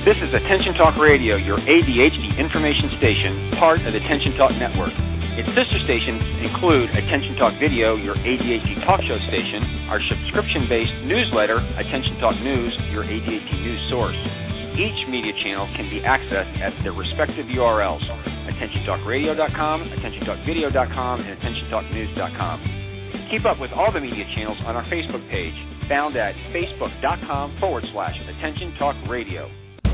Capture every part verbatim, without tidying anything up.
This is Attention Talk Radio, your A D H D information station, part of the Attention Talk Network. Its sister stations include Attention Talk Video, your A D H D talk show station, our subscription-based newsletter, Attention Talk News, your A D H D news source. Each media channel can be accessed at their respective U R Ls, attention talk radio dot com, attention talk video dot com, and attention talk news dot com. Keep up with all the media channels on our Facebook page, found at facebook.com forward slash Attention Talk Radio.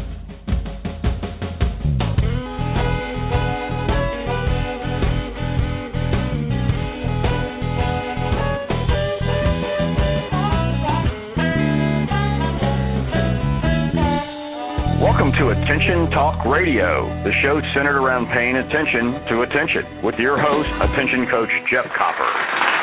Welcome to Attention Talk Radio, the show centered around paying attention to attention, with your host, Attention Coach Jeff Copper.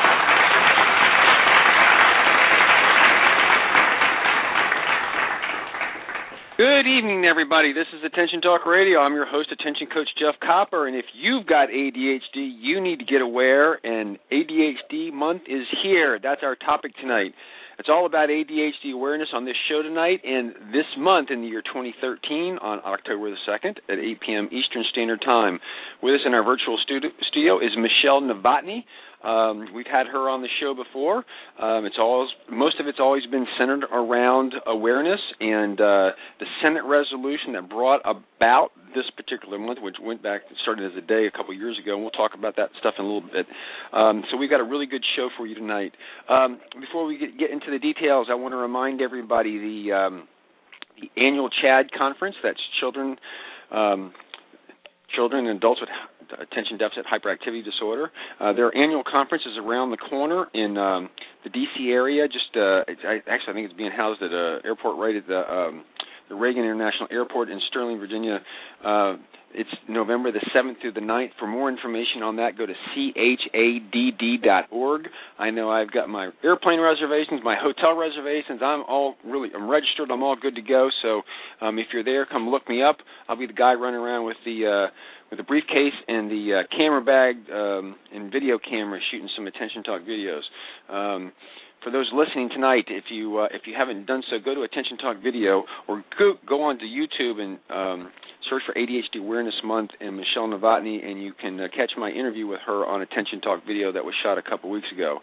Good evening, everybody. This is Attention Talk Radio. I'm your host, Attention Coach Jeff Copper, and if you've got A D H D, you need to get aware, and A D H D month is here. That's our topic tonight. It's all about A D H D awareness on this show tonight, and this month in the year twenty thirteen on October the second at eight p.m. Eastern Standard Time. With us in our virtual studio is Michelle Novotny. Um, we've had her on the show before. Um, it's always, most of it's always been centered around awareness and uh, the Senate resolution that brought about this particular month, which went back, started as a day a couple years ago, and we'll talk about that stuff in a little bit. Um, so we've got a really good show for you tonight. Um, before we get, get into the details, I want to remind everybody the, um, the annual CHAD conference, that's children, um, children and adults with attention deficit hyperactivity disorder. Uh, their annual conference is around the corner in um, the D C area. Just uh, it's, I, actually, I think it's being housed at an airport right at the um, the Reagan International Airport in Sterling, Virginia. Uh, it's November the seventh through the ninth. For more information on that, go to C H A D D dot org. I know I've got my airplane reservations, my hotel reservations. I'm all really, I'm registered. I'm all good to go. So um, if you're there, come look me up. I'll be the guy running around with the uh, with a briefcase and the uh, camera bag um, and video camera, shooting some Attention Talk videos. Um, For those listening tonight, if you uh, if you haven't done so, go to Attention Talk Video or go, go on to YouTube and um, search for A D H D Awareness Month and Michelle Novotny, and you can uh, catch my interview with her on Attention Talk Video that was shot a couple weeks ago.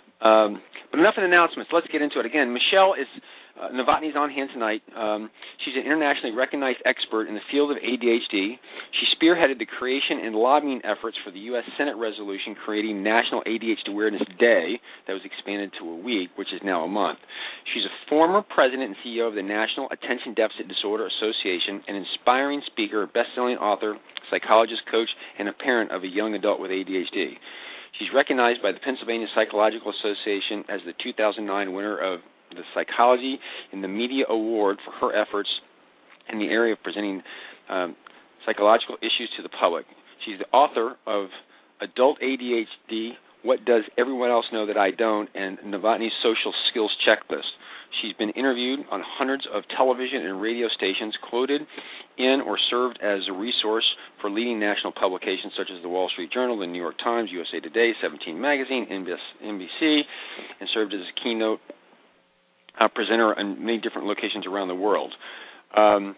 Um, but enough of the announcements. Let's get into it. Again, Michelle is uh, Novotny's on hand tonight. Um, she's an internationally recognized expert in the field of A D H D. She spearheaded the creation and lobbying efforts for the U S Senate resolution creating National A D H D Awareness Day that was expanded to a week, which is now a month. She's a former president and C E O of the National Attention Deficit Disorder Association, an inspiring speaker, best-selling author, psychologist, coach, and a parent of a young adult with A D H D. She's recognized by the Pennsylvania Psychological Association as the two thousand nine winner of the Psychology in the Media Award for her efforts in the area of presenting um, psychological issues to the public. She's the author of Adult A D H D, What Does Everyone Else Know That I Don't, and Novotny's Social Skills Checklist. She's been interviewed on hundreds of television and radio stations, quoted in or served as a resource for leading national publications such as the Wall Street Journal, the New York Times, U S A Today, seventeen Magazine, N B C, and served as a keynote uh, presenter in many different locations around the world. Um,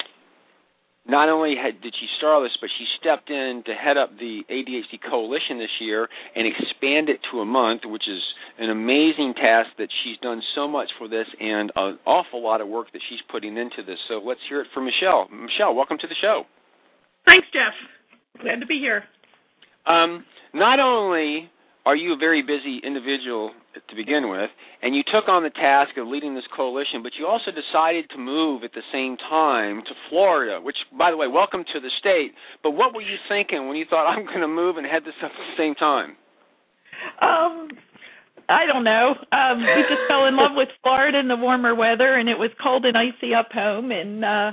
Not only had, did she star this, but she stepped in to head up the A D H D Coalition this year and expand it to a month, which is an amazing task that she's done so much for this and an awful lot of work that she's putting into this. So let's hear it from Michelle. Michelle, welcome to the show. Thanks, Jeff. Glad to be here. Um, not only are you a very busy individual to begin with, and you took on the task of leading this coalition, but you also decided to move at the same time to Florida, which, by the way, welcome to the state. But what were you thinking when you thought, I'm going to move and head this up at the same time? Um, I don't know. Um, we just fell in love with Florida and the warmer weather, and it was cold and icy up home, and uh,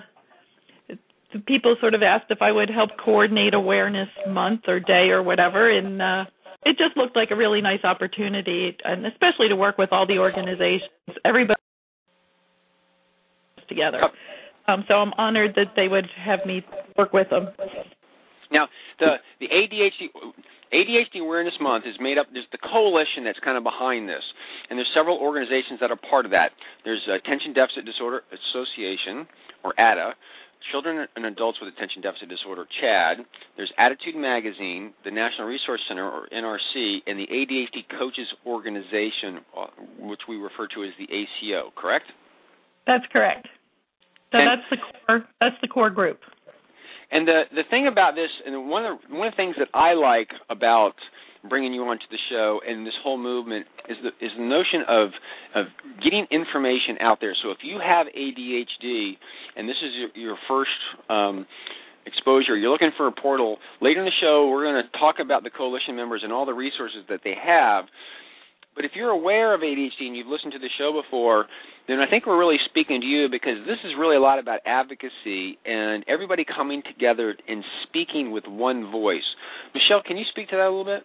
people sort of asked if I would help coordinate Awareness Month or Day or whatever, and uh, it just looked like a really nice opportunity, and especially to work with all the organizations, everybody together. Um, so I'm honored that they would have me work with them. Now, the the A D H D A D H D Awareness Month is made up. There's the coalition that's kind of behind this, and there's several organizations that are part of that. There's Attention Deficit Disorder Association, or A D A, Children and Adults with Attention Deficit Disorder, CHADD. There's Attitude Magazine, the National Resource Center, or N R C, and the A D H D Coaches Organization, which we refer to as the A C O, correct? That's correct. So and that's the core. That's the core group. And the the thing about this, and one of the, one of the things that I like about bringing you onto the show and this whole movement is the is the notion of of getting information out there. So if you have A D H D and this is your, your first um, exposure, you're looking for a portal. Later in the show, we're going to talk about the coalition members and all the resources that they have. But if you're aware of A D H D and you've listened to the show before, then I think we're really speaking to you, because this is really a lot about advocacy and everybody coming together and speaking with one voice. Michelle, can you speak to that a little bit?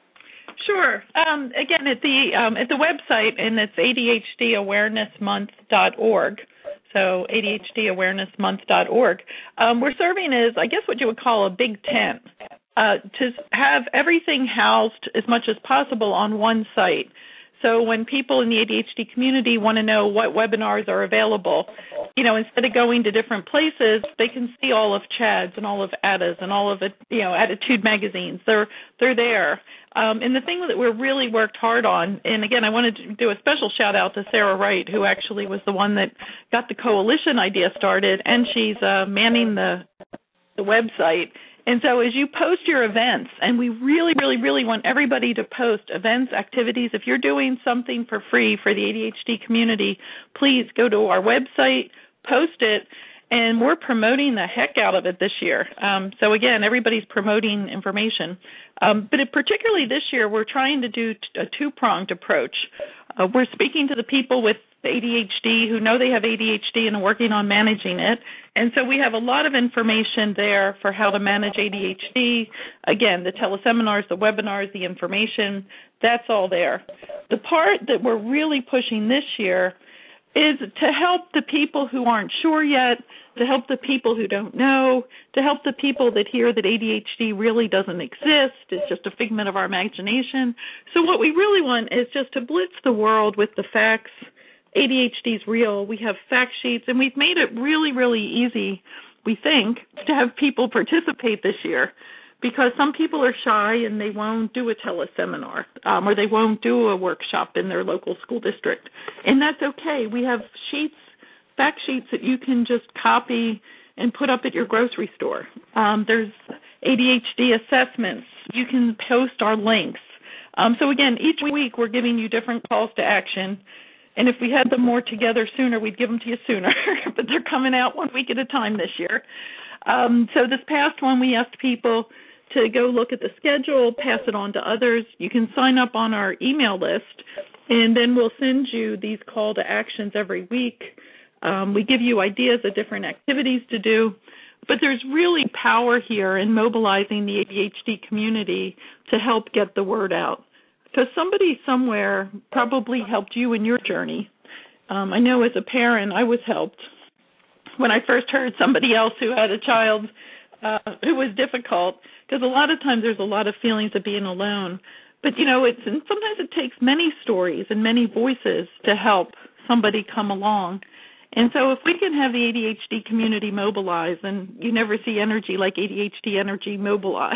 Sure. Um, again, at the um, at the website, and it's A D H D awareness month dot org. So A D H D awareness month dot org. Um, we're serving as, I guess, what you would call a big tent, uh, to have everything housed as much as possible on one site. So when people in the A D H D community want to know what webinars are available, you know, instead of going to different places, they can see all of CHADD's and all of A D A's and all of it, you know, Attitude magazines. They're they're there. Um, and the thing that we're really worked hard on, and again, I wanted to do a special shout out to Sarah Wright, who actually was the one that got the coalition idea started, and she's uh, manning the the website. And so as you post your events, and we really, really, really want everybody to post events, activities. If you're doing something for free for the A D H D community, please go to our website, post it, and we're promoting the heck out of it this year. Um, so, again, everybody's promoting information. Um, but it, particularly this year, we're trying to do t- a two-pronged approach. Uh, we're speaking to the people with A D H D who know they have A D H D and are working on managing it. And so we have a lot of information there for how to manage A D H D. Again, the teleseminars, the webinars, the information, that's all there. The part that we're really pushing this year is to help the people who aren't sure yet, to help the people who don't know, to help the people that hear that A D H D really doesn't exist, it's just a figment of our imagination. So what we really want is just to blitz the world with the facts. A D H D is real. We have fact sheets, and we've made it really, really easy, we think, to have people participate this year, because some people are shy and they won't do a teleseminar um, or they won't do a workshop in their local school district. And that's okay. We have sheets, fact sheets that you can just copy and put up at your grocery store. Um, there's A D H D assessments. You can post our links. Um, so, again, each week we're giving you different calls to action. And if we had them more together sooner, we'd give them to you sooner. But they're coming out one week at a time this year. Um, so this past one, we asked people to go look at the schedule, pass it on to others. You can sign up on our email list, and then we'll send you these call to actions every week. Um, we give you ideas of different activities to do. But there's really power here in mobilizing the A D H D community to help get the word out. Because somebody somewhere probably helped you in your journey. Um, I know as a parent, I was helped when I first heard somebody else who had a child uh, who was difficult, because a lot of times there's a lot of feelings of being alone. But, you know, it's and sometimes it takes many stories and many voices to help somebody come along. And so if we can have the A D H D community mobilized, and you never see energy like A D H D energy mobilized.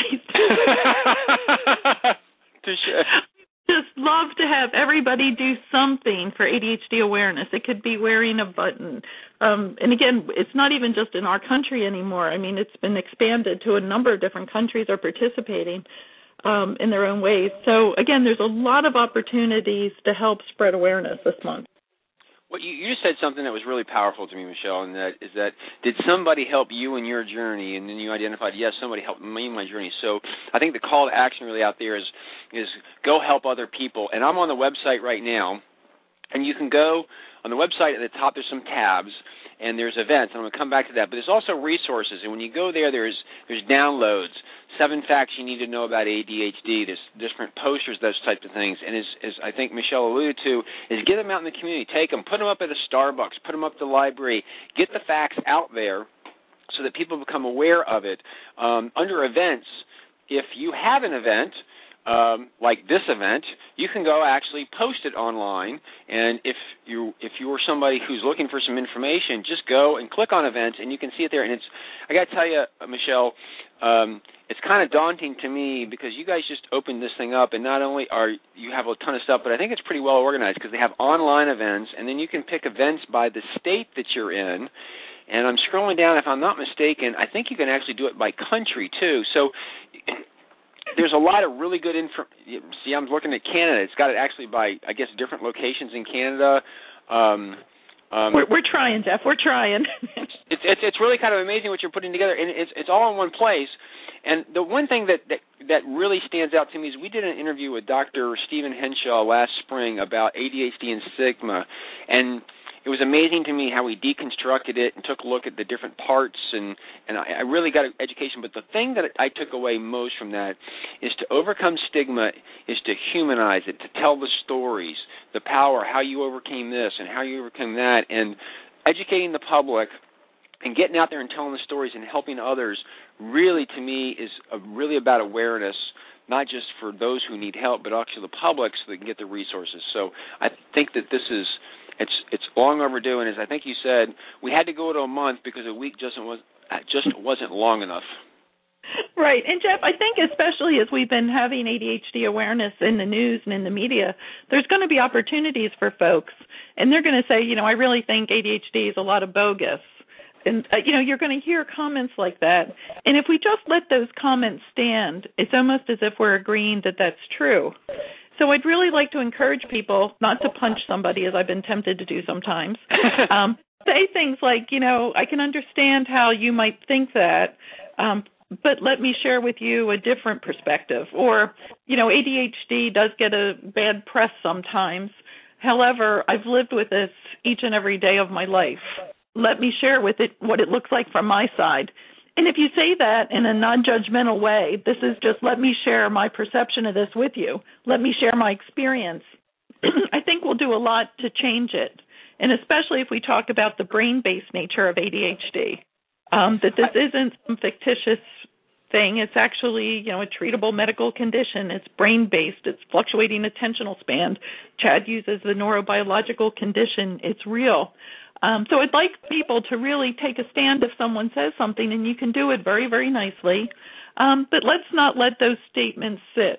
Just love to have everybody do something for A D H D awareness. It could be wearing a button. Um, and again, it's not even just in our country anymore. I mean, it's been expanded to a number of different countries are participating um, in their own ways. So again, there's a lot of opportunities to help spread awareness this month. Well, you, you just said something that was really powerful to me, Michelle, and that is that did somebody help you in your journey? And then you identified, yes, somebody helped me in my journey. So I think the call to action really out there is is go help other people. And I'm on the website right now, and you can go on the website at the top. There's some tabs, and there's events. I'm going to come back to that. But there's also resources, and when you go there, there's there's downloads. Seven facts you need to know about A D H D. There's different posters, those types of things. And as, as I think Michelle alluded to, is get them out in the community. Take them, put them up at a Starbucks, put them up at the library. Get the facts out there so that people become aware of it. Um, under events, if you have an event, um, like this event, you can go actually post it online. And if you if you were somebody who's looking for some information, just go and click on events, and you can see it there. And it's I got to tell you, Michelle, um, it's kind of daunting to me because you guys just opened this thing up, and not only are you have a ton of stuff, but I think it's pretty well organized because they have online events, and then you can pick events by the state that you're in. And I'm scrolling down, if I'm not mistaken, I think you can actually do it by country too. So there's a lot of really good info. See, I'm looking at Canada. It's got it actually by, I guess, different locations in Canada. Um, um, we're, we're trying, Jeff. We're trying. it's, it's it's really kind of amazing what you're putting together, and it's it's all in one place. And the one thing that, that, that really stands out to me is we did an interview with Doctor Stephen Henshaw last spring about A D H D and stigma, and it was amazing to me how he deconstructed it and took a look at the different parts, and, and I, I really got an education. But the thing that I took away most from that is to overcome stigma is to humanize it, to tell the stories, the power, how you overcame this and how you overcame that, and educating the public and getting out there and telling the stories and helping others really, to me, is a, really about awareness, not just for those who need help, but actually the public so they can get the resources. So I think that this is It's it's long overdue, and as I think you said, we had to go to a month because a week just was just wasn't long enough. Right, and Jeff, I think especially as we've been having A D H D awareness in the news and in the media, there's going to be opportunities for folks, and they're going to say, you know, I really think A D H D is a lot of bogus. And, uh, you know, you're going to hear comments like that. And if we just let those comments stand, it's almost as if we're agreeing that that's true. So I'd really like to encourage people not to punch somebody, as I've been tempted to do sometimes. Um, say things like, you know, I can understand how you might think that, um, but let me share with you a different perspective. Or, you know, A D H D does get a bad press sometimes. However, I've lived with this each and every day of my life. Let me share with it what it looks like from my side. And if you say that in a non-judgmental way, this is just let me share my perception of this with you. Let me share my experience. I think we'll do a lot to change it, and especially if we talk about the brain-based nature of A D H D, um, that this isn't some fictitious thing. It's actually, you know, a treatable medical condition. It's brain-based. It's fluctuating attentional span. Chad uses the neurobiological condition. It's real. Um, so I'd like people to really take a stand if someone says something, and you can do it very, very nicely. Um, but let's not let those statements sit.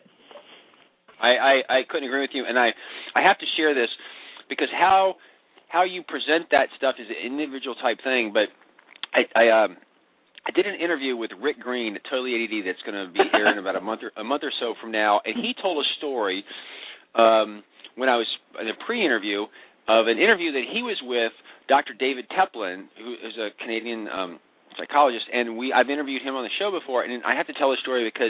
I, I, I couldn't agree with you, and I, I have to share this because how how you present that stuff is an individual type thing. But I I, um, I did an interview with Rick Green at Totally A D D that's going to be here in about a month or, a month or so from now, and he told a story um, when I was in a pre-interview of an interview that he was with Doctor David Teplin, who is a Canadian um, psychologist, and we I've interviewed him on the show before, and I have to tell a story because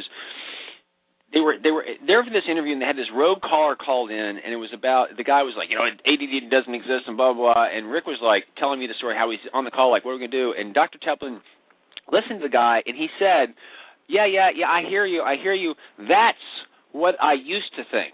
they were they were there for this interview, and they had this rogue caller called in, and it was about the guy was like, you know, A D D doesn't exist, and blah blah, blah, and Rick was like telling me the story how he's on the call, like, what are we gonna do? And Doctor Teplin listened to the guy, and he said, yeah, yeah, yeah, I hear you, I hear you. That's what I used to think.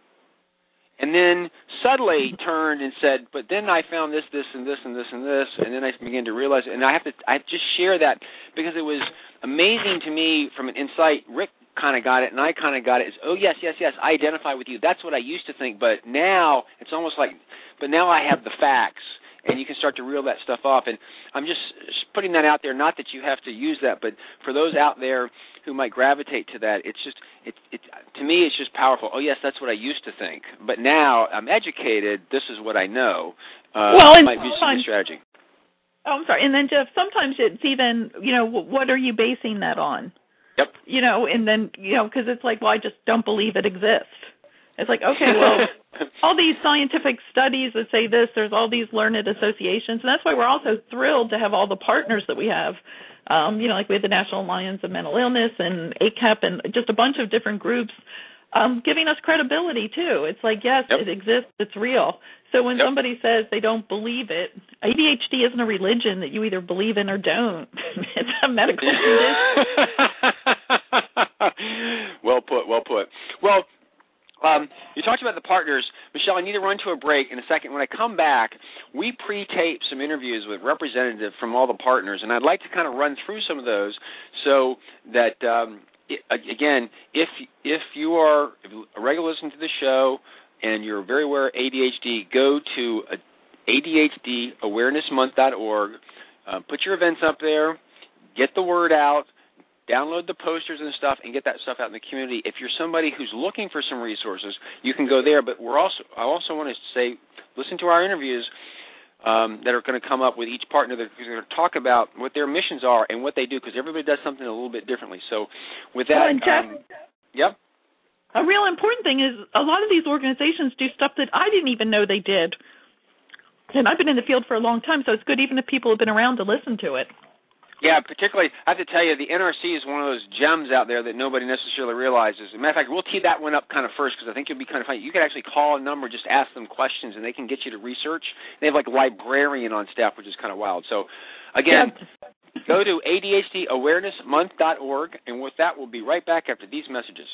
And then suddenly turned and said, but then I found this, this, and this, and this, and this, and then I began to realize, and I have to I just share that because it was amazing to me from an insight. Rick kind of got it, and I kind of got it. It's, oh, yes, yes, yes, I identify with you. That's what I used to think, but now it's almost like, but now I have the facts, and you can start to reel that stuff off. And I'm just putting that out there, not that you have to use that, but for those out there who might gravitate to that, it's just, it, it, to me, it's just powerful. Oh, yes, that's what I used to think. But now I'm educated. This is what I know. Uh, well, and might be some strategy. Oh, I'm sorry. And then, Jeff, sometimes it's even, you know, what are you basing that on? Yep. You know, and then, you know, because it's like, well, I just don't believe it exists. It's like, okay, well, all these scientific studies that say this, there's all these learned associations, and that's why we're also thrilled to have all the partners that we have. Um, you know, like we have the National Alliance of Mental Illness and A C A P and just a bunch of different groups um, giving us credibility, too. It's like, yes, yep. It exists, it's real. So when yep. somebody says they don't believe it, A D H D isn't a religion that you either believe in or don't. It's a medical condition. Well put, well put. Well, Um, you talked about the partners. Michelle, I need to run to a break in a second. When I come back, we pre-tape some interviews with representatives from all the partners, and I'd like to kind of run through some of those so that um, again, if if you are a regular listener to the show and you're very aware of A D H D, go to A D H D awareness month dot org. Uh, put your events up there. Get the word out. Download the posters and stuff and get that stuff out in the community. If you're somebody who's looking for some resources, you can go there. But we're also I also want to say, listen to our interviews um, that are going to come up with each partner that are going to talk about what their missions are and what they do, because everybody does something a little bit differently. So with that, oh, and Jeff, um, yep. A real important thing is a lot of these organizations do stuff that I didn't even know they did. And I've been in the field for a long time, so it's good even if people have been around to listen to it. Yeah, particularly, I have to tell you, the N R C is one of those gems out there that nobody necessarily realizes. As a matter of fact, we'll tee that one up kind of first because I think it'll be kind of funny. You can actually call a number, just ask them questions, and they can get you to research. They have like a librarian on staff, which is kind of wild. So, again, yeah. Go to A D H D awareness month dot org, and with that, we'll be right back after these messages.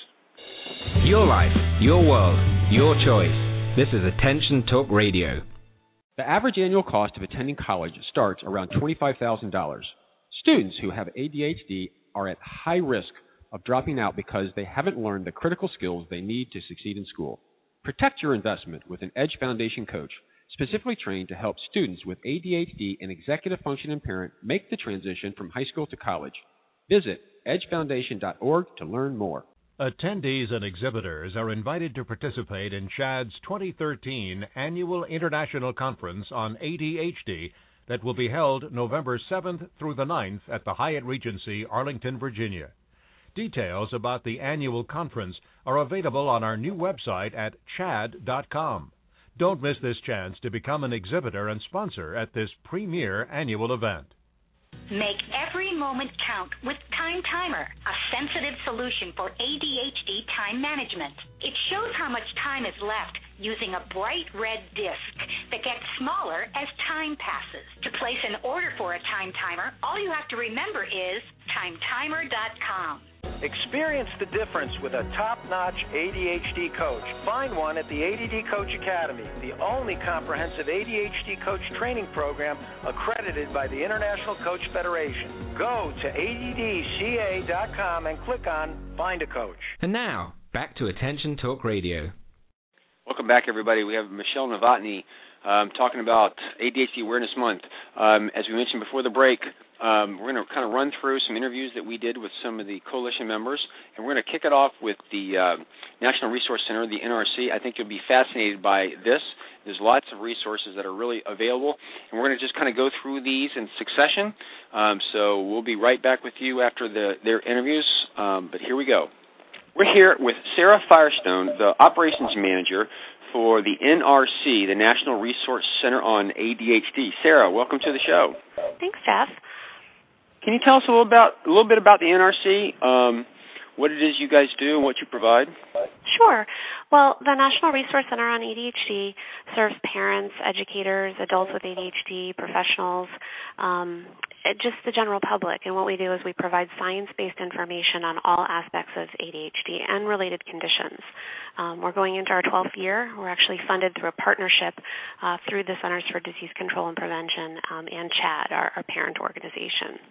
Your life, your world, your choice. This is Attention Talk Radio. The average annual cost of attending college starts around twenty-five thousand dollars. Students who have A D H D are at high risk of dropping out because they haven't learned the critical skills they need to succeed in school. Protect your investment with an Edge Foundation coach, specifically trained to help students with A D H D and executive function impairment make the transition from high school to college. Visit edge foundation dot org to learn more. Attendees and exhibitors are invited to participate in CHADD's twenty thirteen Annual International Conference on A D H D that will be held November seventh through the ninth at the Hyatt Regency, Arlington, Virginia. Details about the annual conference are available on our new website at chadd dot com. Don't miss this chance to become an exhibitor and sponsor at this premier annual event. Make every moment count with Time Timer, a sensitive solution for A D H D time management. It shows how much time is left using a bright red disc that gets smaller as time passes. To place an order for a Time Timer, all you have to remember is time timer dot com. Experience the difference with a top-notch A D H D coach. Find one at the A D D Coach Academy, the only comprehensive A D H D coach training program accredited by the International Coach Federation. Go to A D D C A dot com and click on Find a Coach. And now, back to Attention Talk Radio. Welcome back, everybody. We have Michelle Novotny um, talking about A D H D Awareness Month. Um, as we mentioned before the break, Um, we're going to kind of run through some interviews that we did with some of the coalition members, and we're going to kick it off with the uh, National Resource Center, the N R C. I think you'll be fascinated by this. There's lots of resources that are really available, and we're going to just kind of go through these in succession. Um, so we'll be right back with you after the, their interviews, um, but here we go. We're here with Sarah Firestone, the Operations Manager for the N R C, the National Resource Center on A D H D. Sarah, welcome to the show. Thanks, Jeff. Can you tell us a little about a little bit about the N R C, um, what it is you guys do, and what you provide? Sure. Well, the National Resource Center on A D H D serves parents, educators, adults with A D H D, professionals, um, just the general public. And what we do is we provide science-based information on all aspects of A D H D and related conditions. Um, we're going into our twelfth year. We're actually funded through a partnership uh, through the Centers for Disease Control and Prevention um, and CHADD, our, our parent organization.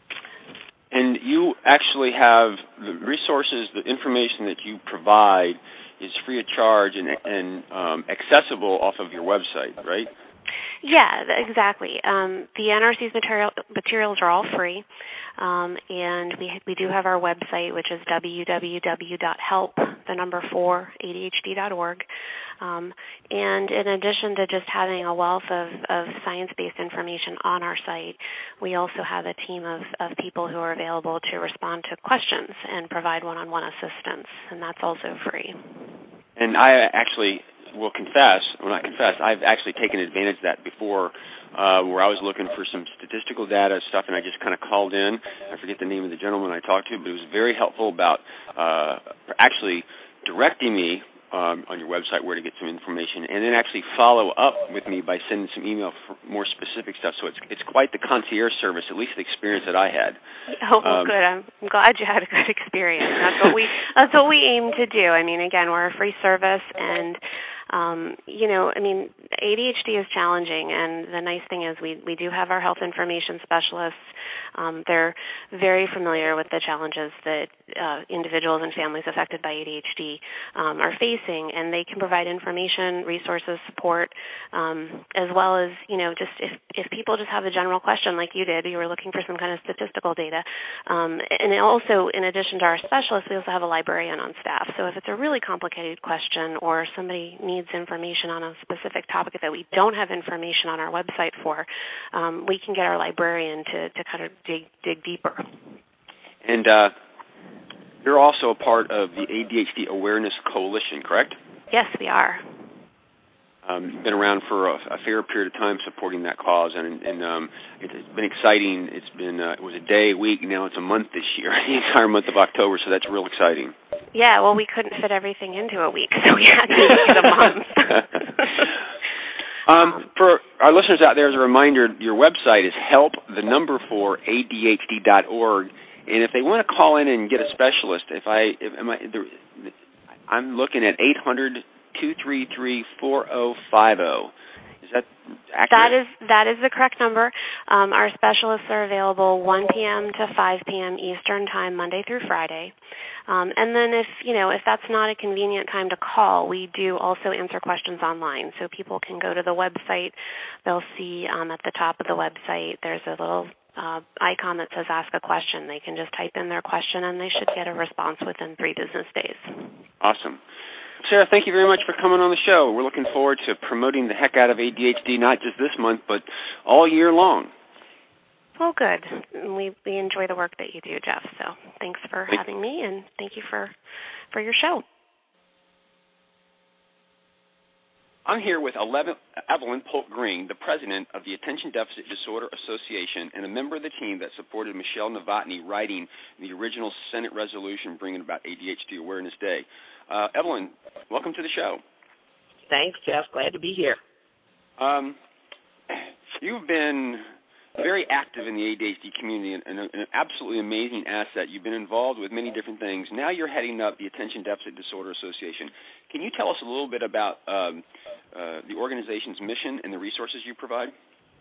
And you actually have the resources, the information that you provide is free of charge and, and um, accessible off of your website, right? Yeah, exactly. Um, the N R C's material, materials are all free, um, and we we do have our website, which is w w w dot help, the number four, A D H D dot org. Um, and in addition to just having a wealth of, of science-based information on our site, we also have a team of, of people who are available to respond to questions and provide one-on-one assistance, and that's also free. And I actually will confess, well not confess, I've actually taken advantage of that before uh, where I was looking for some statistical data stuff, and I just kind of called in. I forget the name of the gentleman I talked to, but it was very helpful about uh, actually directing me Um, on your website where to get some information, and then actually follow up with me by sending some email for more specific stuff. So it's it's quite the concierge service, at least the experience that I had. Oh, well, um, good. I'm glad you had a good experience. That's what we that's what we aim to do. I mean, again, we're a free service, and Um, you know, I mean, A D H D is challenging, and the nice thing is we, we do have our health information specialists. Um, they're very familiar with the challenges that uh, individuals and families affected by A D H D um, are facing, and they can provide information, resources, support, um, as well as, you know, just if, if people just have a general question like you did, you were looking for some kind of statistical data. Um, and also, in addition to our specialists, we also have a librarian on staff. So if it's a really complicated question or somebody needs information on a specific topic that we don't have information on our website for, um, we can get our librarian to, to kind of dig, dig deeper. And uh, you're also a part of the A D H D Awareness Coalition, correct? Yes, we are. Um, you've been around for a, a fair period of time supporting that cause, and, and um, it's been exciting. It's been uh, it was a day, a week, now it's a month this year, the entire month of October, so that's real exciting. Yeah, well, we couldn't fit everything into a week, so we had to make it a month. um, for our listeners out there, as a reminder, your website is help, the number four, A D H D dot org, and if they want to call in and get a specialist, if I, if, am I, I'm looking at eight hundred, two three three, four oh five oh. Is that accurate? That is that is the correct number. Um, our specialists are available one p.m. to five p.m. Eastern Time, Monday through Friday. Um, and then if, you know, if that's not a convenient time to call, we do also answer questions online. So people can go to the website. They'll see um, at the top of the website there's a little uh, icon that says Ask a Question. They can just type in their question, and they should get a response within three business days. Awesome. Sarah, thank you very much for coming on the show. We're looking forward to promoting the heck out of A D H D, not just this month, but all year long. Well, good. We we enjoy the work that you do, Jeff. So thanks for thank having me, and thank you for, for your show. I'm here with Evelyn Polk-Green, the president of the Attention Deficit Disorder Association and a member of the team that supported Michelle Novotny writing the original Senate resolution bringing about A D H D Awareness Day. Uh, Evelyn, welcome to the show. Thanks, Jeff. Glad to be here. Um, you've been very active in the A D H D community and, and an absolutely amazing asset. You've been involved with many different things. Now you're heading up the Attention Deficit Disorder Association. Can you tell us a little bit about um, uh, the organization's mission and the resources you provide?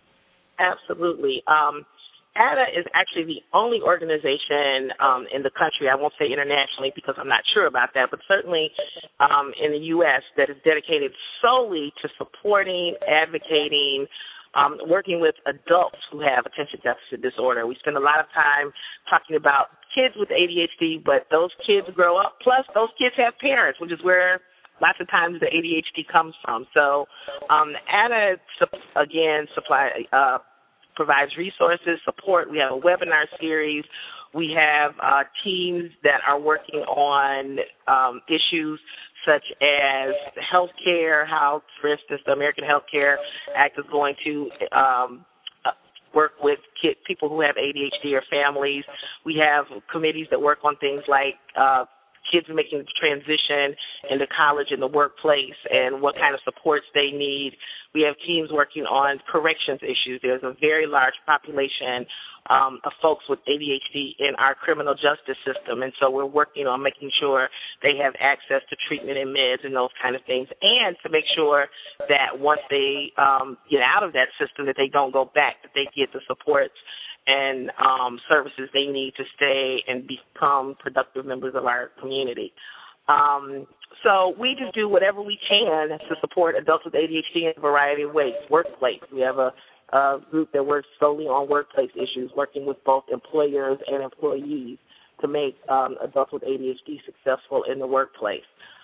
Absolutely. Um, A D A is actually the only organization um, in the country, I won't say internationally because I'm not sure about that, but certainly um, in the U S that is dedicated solely to supporting, advocating, um, working with adults who have attention deficit disorder. We spend a lot of time talking about kids with A D H D, but those kids grow up, plus those kids have parents, which is where lots of times the A D H D comes from. So um, A D A, again, supply uh, provides resources, support. We have a webinar series. We have uh, teams that are working on um, issues such as health care, how, for instance, the American Health Care Act is going to um, work with kid, people who have A D H D or families. We have committees that work on things like uh, kids making the transition into college and the workplace and what kind of supports they need. We have teams working on corrections issues. There's a very large population um, of folks with A D H D in our criminal justice system, and so we're working on making sure they have access to treatment and meds and those kind of things, and to make sure that once they um, get out of that system that they don't go back, that they get the supports and um, services they need to stay and become productive members of our community. Um, so we just do whatever we can to support adults with A D H D in a variety of ways. Workplace, we have a, a group that works solely on workplace issues, working with both employers and employees to make um, adults with A D H D successful in the workplace.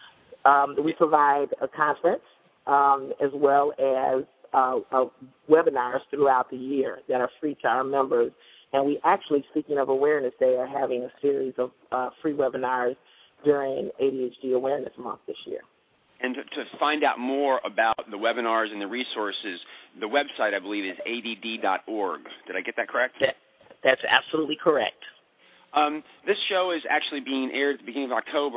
Um, we provide a conference um, as well as uh, uh, webinars throughout the year that are free to our members. And we actually, speaking of Awareness Day, are having a series of uh, free webinars during A D H D Awareness Month this year. And to, to find out more about the webinars and the resources, the website, I believe, is A D D dot org. Did I get that correct? That, that's absolutely correct. Um, this show is actually being aired at the beginning of October.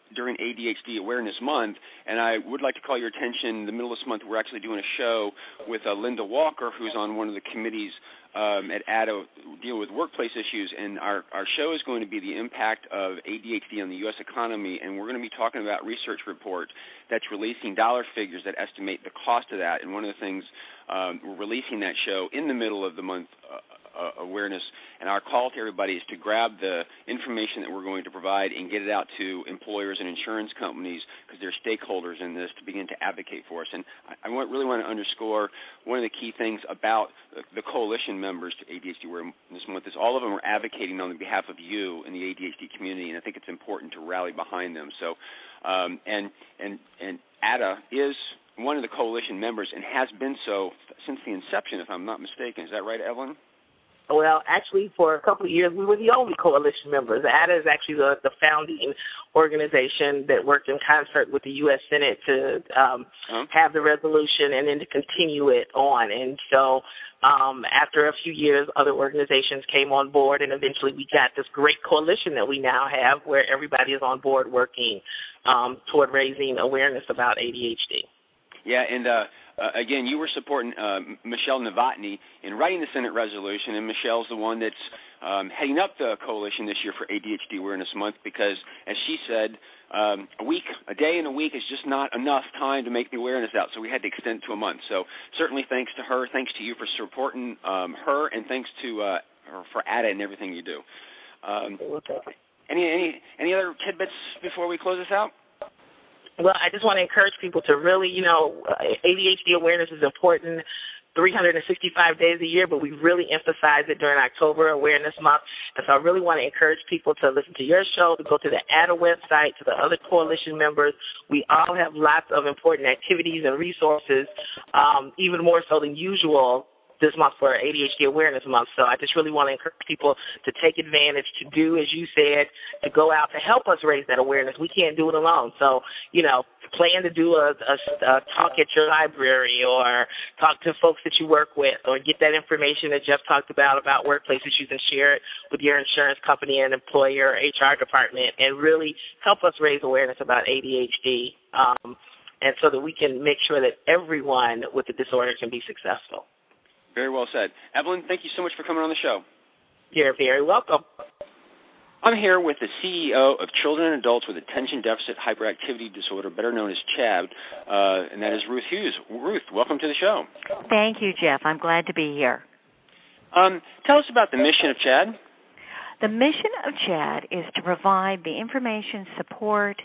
during A D H D Awareness Month, and I would like to call your attention. In the middle of this month, we're actually doing a show with uh, Linda Walker, who's on one of the committees um, at A D A deal with workplace issues, and our, our show is going to be the impact of A D H D on the U S economy, and we're going to be talking about a research report that's releasing dollar figures that estimate the cost of that, and one of the things, um, we're releasing that show in the middle of the month uh, uh, awareness, and our call to everybody is to grab the information that we're going to provide and get it out to employers and insurance companies, because they're stakeholders in this, to begin to advocate for us. And I, I want, really want to underscore one of the key things about the, the coalition members to A D H D Awareness Month is all of them are advocating on behalf of you in the A D H D community, and I think it's important to rally behind them. So, um, and and and A D A is one of the coalition members and has been so since the inception, if I'm not mistaken. Is that right, Evelyn? Well, actually, for a couple of years, we were the only coalition members. A D A is actually the, the founding organization that worked in concert with the U S Senate to um, huh? have the resolution and then to continue it on. And so um, after a few years, other organizations came on board, and eventually we got this great coalition that we now have where everybody is on board working um, toward raising awareness about A D H D. Yeah, and uh, uh, again, you were supporting uh, Michelle Novotny in writing the Senate resolution, and Michelle's the one that's um, heading up the coalition this year for A D H D Awareness Month because, as she said, um, a week, a day and a week is just not enough time to make the awareness out, so we had to extend it to a month. So certainly thanks to her, thanks to you for supporting um, her, and thanks to uh, her for A D A and everything you do. Um, any, any, any other tidbits before we close this out? Well, I just want to encourage people to really, you know, A D H D awareness is important three hundred sixty-five days a year, but we really emphasize it during October Awareness Month. And so I really want to encourage people to listen to your show, to go to the A D A website, to the other coalition members. We all have lots of important activities and resources, um, even more so than usual this month for A D H D Awareness Month. So I just really want to encourage people to take advantage, to do, as you said, to go out to help us raise that awareness. We can't do it alone. So, you know, plan to do a, a, a talk at your library or talk to folks that you work with or get that information that Jeff talked about, about workplace issues, and share it with your insurance company and employer or H R department, and really help us raise awareness about A D H D, um, and so that we can make sure that everyone with the disorder can be successful. Very well said. Evelyn, thank you so much for coming on the show. You're very welcome. I'm here with the C E O of Children and Adults with Attention Deficit Hyperactivity Disorder, better known as CHAD, uh, and that is Ruth Hughes. Ruth, welcome to the show. Thank you, Jeff. I'm glad to be here. Um, tell us about the mission of CHAD. The mission of CHAD is to provide the information, support,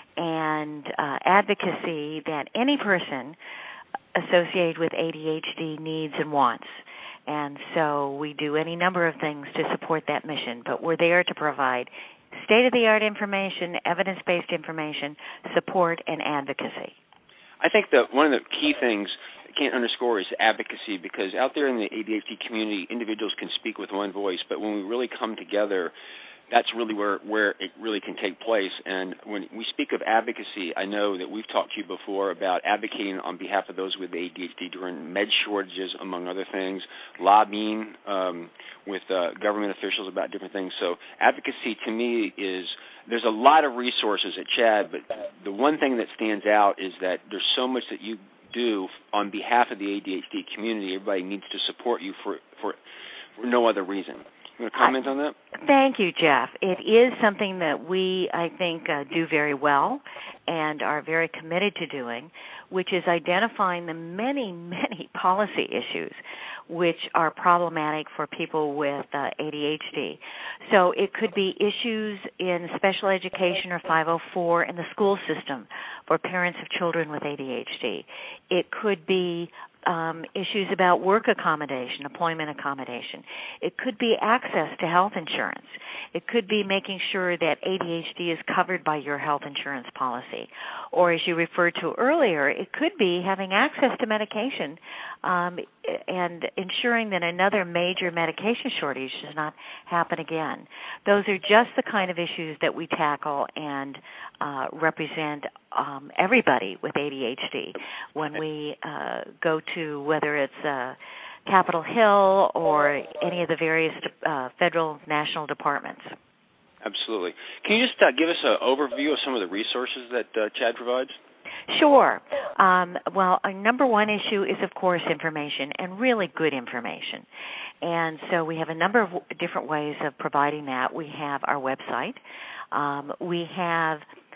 and uh, advocacy that any person associated with A D H D needs and wants. And so we do any number of things to support that mission, but we're there to provide state-of-the-art information, evidence-based information, support, and advocacy. I think that one of the key things I can't underscore is advocacy, because out there in the A D H D community, individuals can speak with one voice, but when we really come together, that's really where, where it really can take place. And when we speak of advocacy, I know that we've talked to you before about advocating on behalf of those with A D H D during med shortages, among other things, lobbying um, with uh, government officials about different things. So advocacy to me is, there's a lot of resources at CHAD, but the one thing that stands out is that there's so much that you do on behalf of the A D H D community. Everybody needs to support you for, for, for no other reason. You want to comment on that? Thank you, Jeff. It is something that we, I think, uh, do very well and are very committed to doing, which is identifying the many, many policy issues which are problematic for people with uh, A D H D. So it could be issues in special education or five oh four in the school system for parents of children with A D H D. It could be Um, issues about work accommodation, employment accommodation. It could be access to health insurance. It could be making sure that A D H D is covered by your health insurance policy. Or, as you referred to earlier, it could be having access to medication um, and ensuring that another major medication shortage does not happen again. Those are just the kind of issues that we tackle and uh, represent um, everybody with A D H D when we uh, go to whether it's uh, Capitol Hill or any of the various uh, federal national departments. Absolutely. Can you just uh, give us an overview of some of the resources that uh, CHADD provides? Sure. Um, well, our number one issue is, of course, information, and really good information. And so we have a number of different ways of providing that. We have our website. Um, we have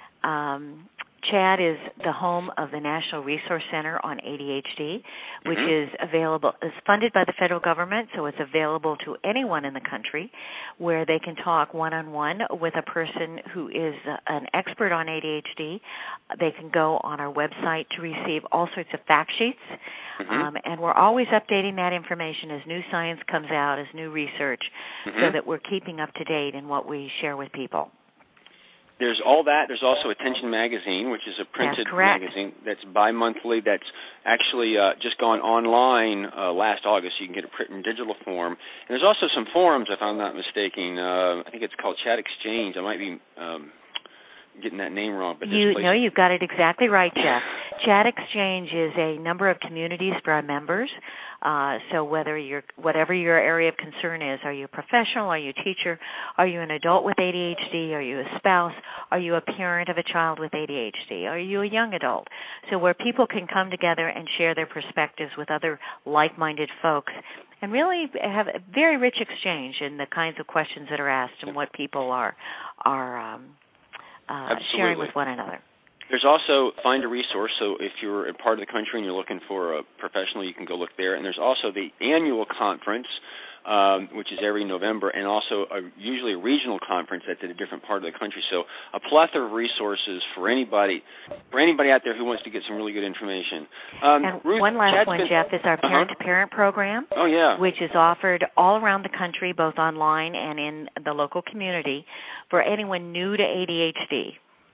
um, CHADD is the home of the National Resource Center on A D H D, which mm-hmm. is available, is funded by the federal government, so it's available to anyone in the country, where they can talk one-on-one with a person who is an expert on A D H D. They can go on our website to receive all sorts of fact sheets, mm-hmm. um, and we're always updating that information as new science comes out, as new research, mm-hmm. so that we're keeping up to date in what we share with people. There's all that. There's also Attention Magazine, which is a printed that's magazine that's bi-monthly. That's actually uh, just gone online uh, last August. You can get it print in digital form. And there's also some forums, if I'm not mistaken. Uh, I think it's called CHADD Exchange. I might be um, getting that name wrong. But you no, you've got it exactly right, Jeff. CHADD Exchange is a number of communities for our members. Uh, so whether you're, whatever your area of concern is, are you a professional, are you a teacher, are you an adult with A D H D, are you a spouse, are you a parent of a child with A D H D, are you a young adult? So where people can come together and share their perspectives with other like-minded folks and really have a very rich exchange in the kinds of questions that are asked and what people are, are um, uh, sharing with one another. There's also Find a Resource, so if you're a part of the country and you're looking for a professional, you can go look there. And there's also the annual conference, um, which is every November, and also a, usually a regional conference that's at a different part of the country. So a plethora of resources for anybody, for anybody out there who wants to get some really good information. Um, and Ruth, one last Chad's one, been, Jeff, is our parent-to-parent uh-huh. program, oh, yeah. which is offered all around the country, both online and in the local community, for anyone new to A D H D.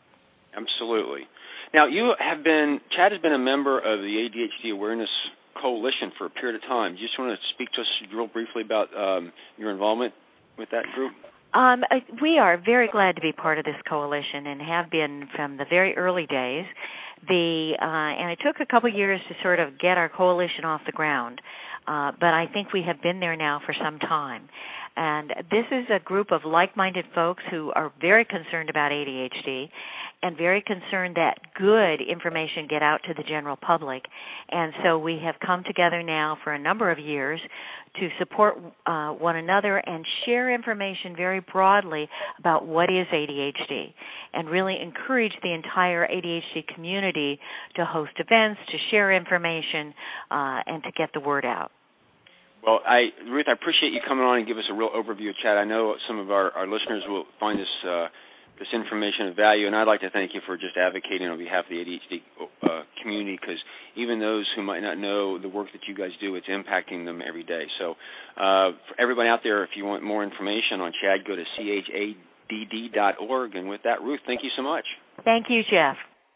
Absolutely. Now, you have been, CHADD has been a member of the A D H D Awareness Coalition for a period of time. Do you just want to speak to us real briefly about um, your involvement with that group? Um, we are very glad to be part of this coalition and have been from the very early days. The uh, and it took a couple years to sort of get our coalition off the ground, uh, but I think we have been there now for some time. And this is a group of like-minded folks who are very concerned about A D H D and very concerned that good information get out to the general public. And so we have come together now for a number of years to support uh, one another and share information very broadly about what is A D H D and really encourage the entire A D H D community to host events, to share information, uh, and to get the word out. Well, I, Ruth, I appreciate you coming on and give us a real overview of CHADD. I know some of our, our listeners will find this uh, this information of value, and I'd like to thank you for just advocating on behalf of the A D H D uh, community, because even those who might not know the work that you guys do, it's impacting them every day. So uh, for everybody out there, if you want more information on CHADD, go to C H A D D dot org. And with that, Ruth, thank you so much. Thank you, Jeff.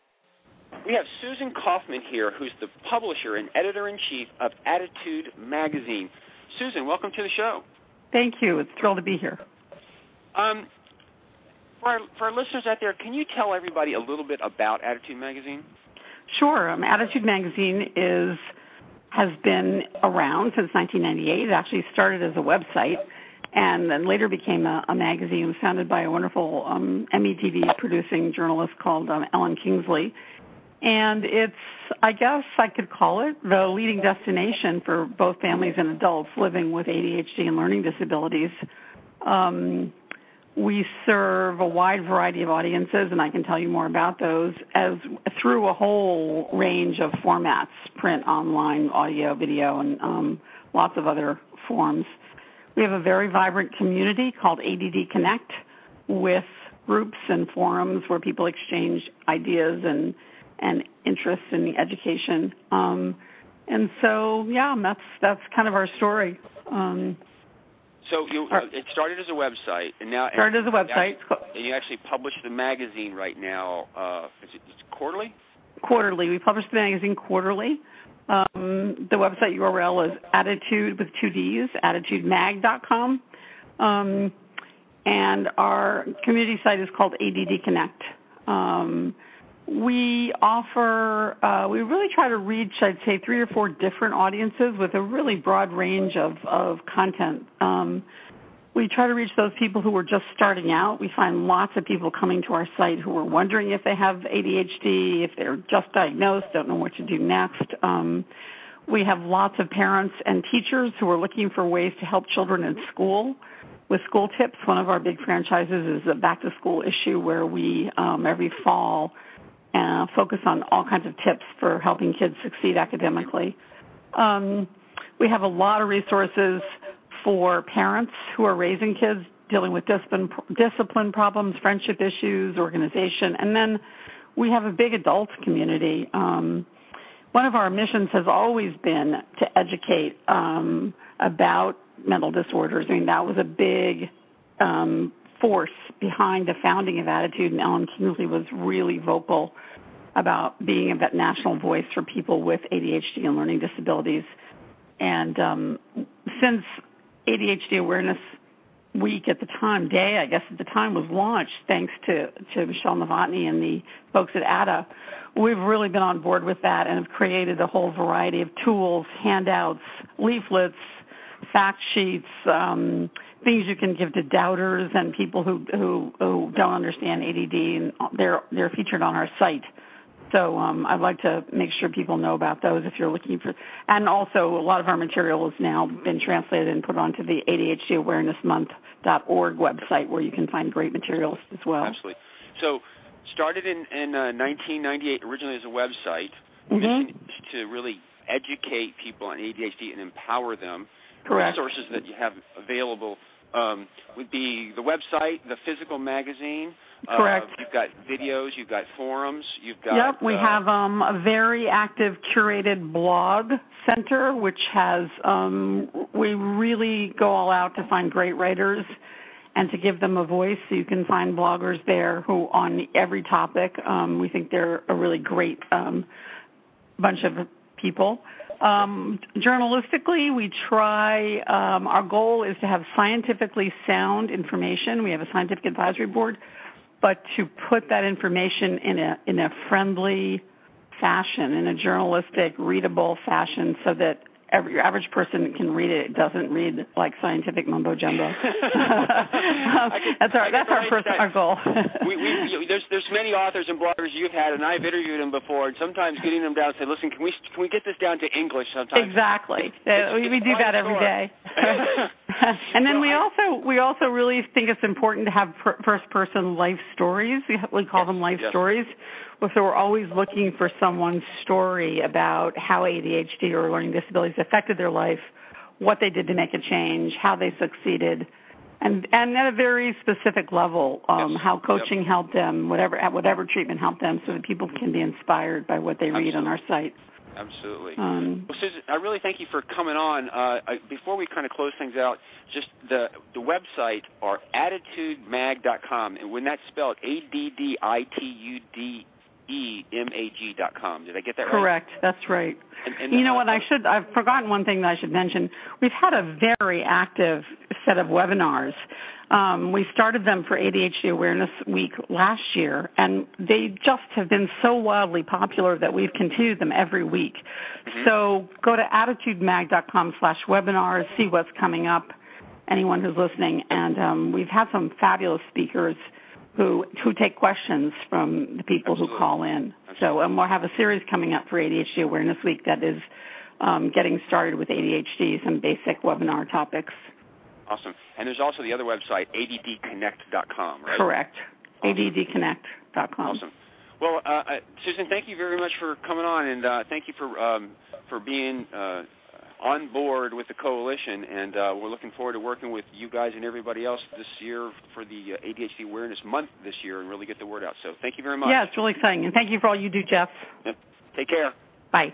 We have Susan Kaufman here, who's the publisher and editor-in-chief of Attitude Magazine. Susan, welcome to the show. Thank you. It's thrilled to be here. Um, for our, for our listeners out there, can you tell everybody a little bit about Attitude Magazine? Sure. Um, Attitude Magazine is has been around since nineteen ninety-eight. It actually started as a website and then later became a, a magazine. It was founded by a wonderful um, M E T V-producing journalist called um, Ellen Kingsley. And it's, I guess I could call it, the leading destination for both families and adults living with A D H D and learning disabilities. Um, we serve a wide variety of audiences, and I can tell you more about those, as through a whole range of formats, print, online, audio, video, and um, lots of other forms. We have a very vibrant community called A D D Connect with groups and forums where people exchange ideas and and interest in education. Um, and so, yeah, that's that's kind of our story. Um, so you, uh, it started as a website, and now started as a website. And you actually publish the magazine right now. Uh, is it it's quarterly? Quarterly. We publish the magazine quarterly. Um, the website U R L is Attitude with two D's, attitude mag dot com. Um, and our community site is called A D D Connect. Um, We offer, uh, we really try to reach, I'd say, three or four different audiences with a really broad range of, of content. Um, we try to reach those people who are just starting out. We find lots of people coming to our site who are wondering if they have A D H D, if they're just diagnosed, don't know what to do next. Um, we have lots of parents and teachers who are looking for ways to help children in school with school tips. One of our big franchises is a back-to-school issue where we, um, every fall, uh, focus on all kinds of tips for helping kids succeed academically. Um, we have a lot of resources for parents who are raising kids, dealing with discipline, discipline problems, friendship issues, organization. And then we have a big adult community. Um, one of our missions has always been to educate um, about mental disorders. I mean, that was a big um, force behind the founding of Attitude, and Ellen Kingsley was really vocal about being a national voice for people with A D H D and learning disabilities. And um, since A D H D Awareness Week at the time, day, I guess at the time, was launched, thanks to, to Michelle Novotny and the folks at A D A, we've really been on board with that and have created a whole variety of tools, handouts, leaflets, fact sheets, um, things you can give to doubters and people who, who, who don't understand A D D, and they're, they're featured on our site. So um, I'd like to make sure people know about those if you're looking for. And also, a lot of our material has now been translated and put onto the A D H D Awareness Month dot org website, where you can find great materials as well. Absolutely. So, started in, in uh, nineteen ninety-eight originally as a website, mm-hmm. to really educate people on A D H D and empower them. Correct. Resources that you have available um, would be the website, the physical magazine. Correct. Uh, you've got videos, you've got forums, you've got... Yep, we uh, have um, a very active curated blog center, which has, um, we really go all out to find great writers and to give them a voice. So you can find bloggers there who, on every topic, um, we think they're a really great um, bunch of people. Um, journalistically, we try, um, our goal is to have scientifically sound information. We have a scientific advisory board, but to put that information in a in a friendly fashion, in a journalistic, readable fashion, so that every your average person can read it. It doesn't read like scientific mumbo jumbo. that's our that's our first our goal. we, we, there's there's many authors and bloggers you've had, and I've interviewed them before. And sometimes getting them down and say, listen, can we can we get this down to English? Sometimes exactly. It's, we, we it's do that every day. And then well, we also we also really think it's important to have per, first person life stories. We, we call yes, them life yes. stories. So we're always looking for someone's story about how A D H D or learning disabilities affected their life, what they did to make a change, how they succeeded, and and at a very specific level, um, yes. how coaching yep. helped them, whatever whatever treatment helped them, so that people can be inspired by what they Absolutely. read on our site. Absolutely. Um, well, Susan, I really thank you for coming on. Uh, I, before we kind of close things out, just the the website are attitude mag dot com, and when that's spelled A D D I T U D E M A G dot com. Did I get that right? Correct. That's right. And, and, you know uh, what? I should. I've forgotten one thing that I should mention. We've had a very active set of webinars. Um, we started them for A D H D Awareness Week last year, and they just have been so wildly popular that we've continued them every week. Mm-hmm. So go to attitude mag dot com slash webinars, see what's coming up, anyone who's listening. And um, we've had some fabulous speakers who who take questions from the people Absolutely. who call in. Absolutely. So um, we'll have a series coming up for A D H D Awareness Week that is um, getting started with A D H D, some basic webinar topics. Awesome. And there's also the other website, A D D connect dot com, right? Correct. Awesome. A D D connect dot com. Awesome. Well, uh, uh, Susan, thank you very much for coming on, and uh, thank you for um, for being uh, on board with the coalition. And uh, we're looking forward to working with you guys and everybody else this year for the uh, A D H D Awareness Month this year, and really get the word out. So thank you very much. Yeah, it's really exciting, and thank you for all you do, Jeff. Yep. Take care. Bye.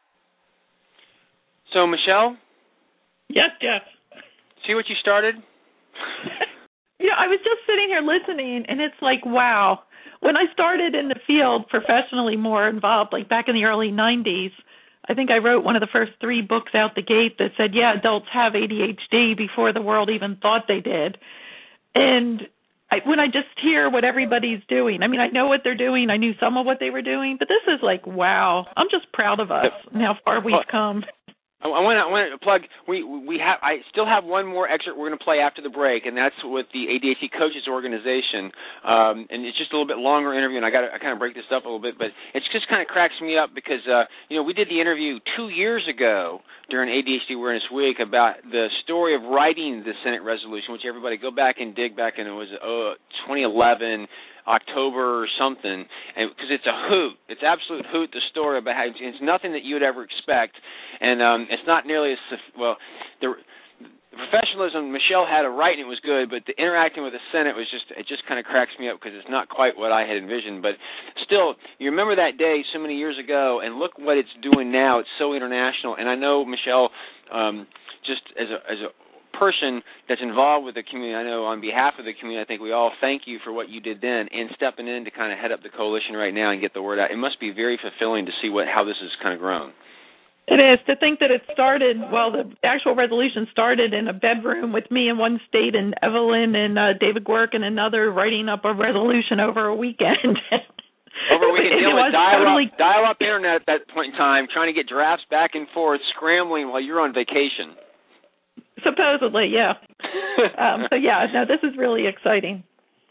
So, Michelle? Yes, Jeff. See what you started? You know, I was just sitting here listening, and it's like, wow. When I started in the field professionally more involved, like back in the early nineties, I think I wrote one of the first three books out the gate that said, yeah, adults have A D H D before the world even thought they did. And I, when I just hear what everybody's doing, I mean, I know what they're doing. I knew some of what they were doing, but this is like, wow. I'm just proud of us and how far we've come. I want to I want to plug. We we have. I still have one more excerpt we're going to play after the break, and that's with the A D H D Coaches Organization. Um, and it's just a little bit longer interview, and I got to kind of break this up a little bit, but it just kind of cracks me up because uh, you know we did the interview two years ago during A D H D Awareness Week about the story of writing the Senate resolution, which everybody go back and dig back, and it was uh, twenty eleven. October or something, and because it's a hoot, it's absolute hoot. The story about how it's nothing that you would ever expect, and um, it's not nearly as well. The, the professionalism Michelle had to write, and it was good, but the interacting with the Senate was just it just kind of cracks me up because it's not quite what I had envisioned. But still, you remember that day so many years ago, and look what it's doing now. It's so international, and I know Michelle, um, just as a as a person that's involved with the community, I know on behalf of the community, I think we all thank you for what you did then and stepping in to kind of head up the coalition right now and get the word out. It must be very fulfilling to see what how this has kind of grown. It is. To think that it started, well, the actual resolution started in a bedroom with me in one state and Evelyn and uh, David Gwerk in another writing up a resolution over a weekend. Over a weekend, dealing with dial-up, totally... dial-up internet at that point in time, trying to get drafts back and forth, scrambling while you're on vacation. Supposedly, yeah. um, so, yeah, no, this is really exciting.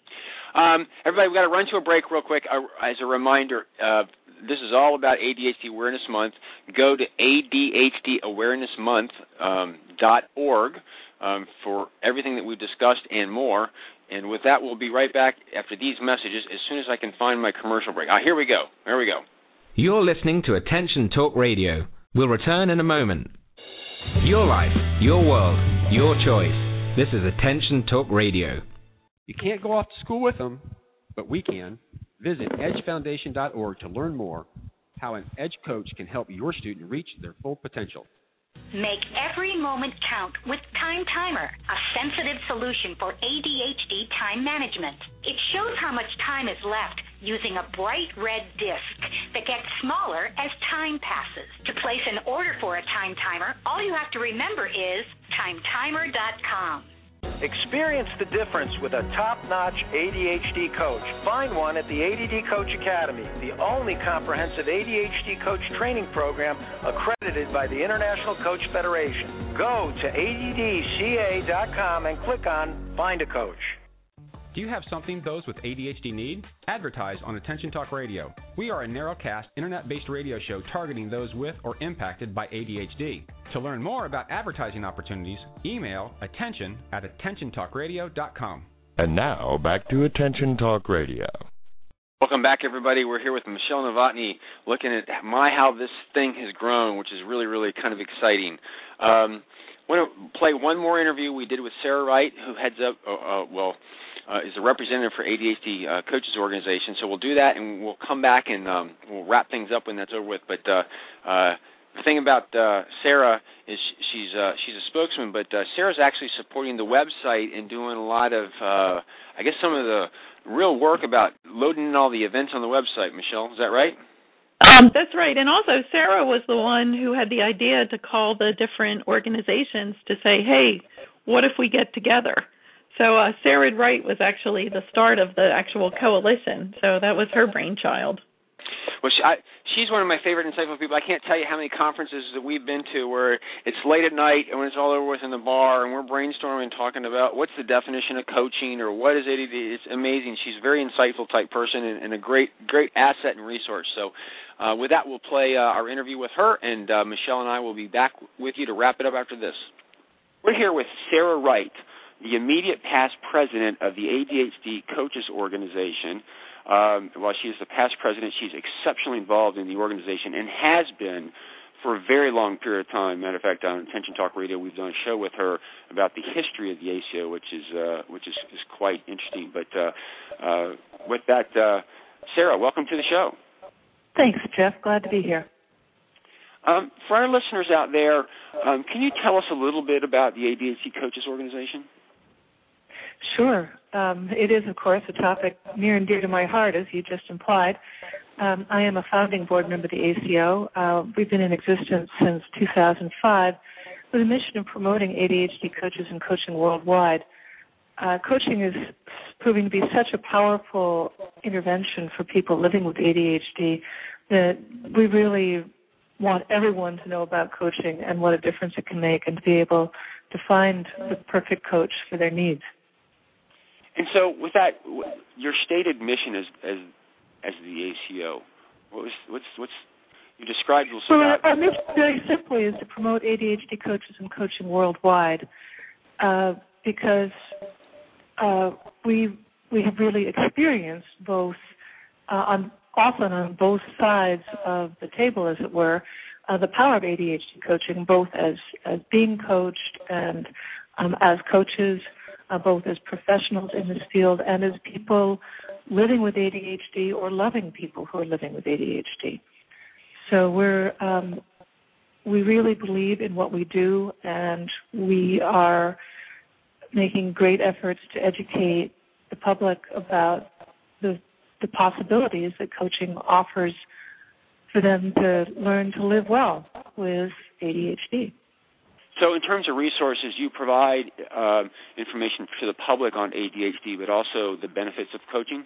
Um, everybody, we've got to run to a break real quick. Uh, as a reminder, uh, this is all about A D H D Awareness Month. Go to A D H D awareness month dot org um, for everything that we've discussed and more. And with that, we'll be right back after these messages as soon as I can find my commercial break. Ah, here we go. Here we go. You're listening to Attention Talk Radio. We'll return in a moment. Your life, your world, your choice. This is Attention Talk Radio. You can't go off to school with them, but we can. Visit edge foundation dot org to learn more how an Edge coach can help your student reach their full potential. Make every moment count with Time Timer, a sensitive solution for A D H D time management. It shows how much time is left using a bright red disc that gets smaller as time passes. To place an order for a Time Timer, all you have to remember is time timer dot com. Experience the difference with a top-notch A D H D coach. Find one at the A D D Coach Academy, the only comprehensive A D H D coach training program accredited by the International Coach Federation. Go to A D D C A dot com and click on Find a Coach. Do you have something those with A D H D need? Advertise on Attention Talk Radio. We are a narrowcast, internet-based radio show targeting those with or impacted by A D H D. To learn more about advertising opportunities, email attention at attention talk radio dot com. And now, back to Attention Talk Radio. Welcome back, everybody. We're here with Michelle Novotny looking at my how this thing has grown, which is really, really kind of exciting. Um, I want to play one more interview we did with Sarah Wright, who heads up, uh, uh, well, Uh, is a representative for A D H D uh, Coaches Organization. So we'll do that, and we'll come back and um, we'll wrap things up when that's over with. But uh, uh, the thing about uh, Sarah is she's uh, she's a spokesman, but uh, Sarah's actually supporting the website and doing a lot of, uh, I guess, some of the real work about loading in all the events on the website. Michelle, is that right? Um, that's right. And also, Sarah was the one who had the idea to call the different organizations to say, hey, what if we get together? So uh, Sarah Wright was actually the start of the actual coalition. So that was her brainchild. Well, she, I, she's one of my favorite insightful people. I can't tell you how many conferences that we've been to where it's late at night and when it's all over with in the bar and we're brainstorming talking about what's the definition of coaching or what is A D D. It's amazing. She's a very insightful type person and, and a great great asset and resource. So uh, with that, we'll play uh, our interview with her, and uh, Michelle and I will be back with you to wrap it up after this. We're here with Sarah Wright, the immediate past president of the A D H D Coaches Organization. Um, while she is the past president, she's exceptionally involved in the organization and has been for a very long period of time. Matter of fact, on Attention Talk Radio, we've done a show with her about the history of the A C O, which is uh, which is, is quite interesting. But uh, uh, with that, uh, Sarah, welcome to the show. Thanks, Jeff. Glad to be here. Um, for our listeners out there, um, can you tell us a little bit about the A D H D Coaches Organization? Sure. Um, it is, of course, a topic near and dear to my heart, as you just implied. Um, I am a founding board member of the A C O. Uh, we've been in existence since two thousand five with a mission of promoting A D H D coaches and coaching worldwide. Uh, coaching is proving to be such a powerful intervention for people living with A D H D that we really want everyone to know about coaching and what a difference it can make, and to be able to find the perfect coach for their needs. And so, with that, your stated mission as as, as the A C O, what was what's what's you described? So our, our mission, very simply, is to promote A D H D coaches and coaching worldwide, uh, because uh, we we have really experienced both uh, on often on both sides of the table, as it were, uh, the power of A D H D coaching, both as as being coached and um, as coaches. Uh, both as professionals in this field and as people living with A D H D or loving people who are living with A D H D. So we're um, we really believe in what we do, and we are making great efforts to educate the public about the the possibilities that coaching offers for them to learn to live well with A D H D. So in terms of resources, you provide uh, information to the public on A D H D, but also the benefits of coaching?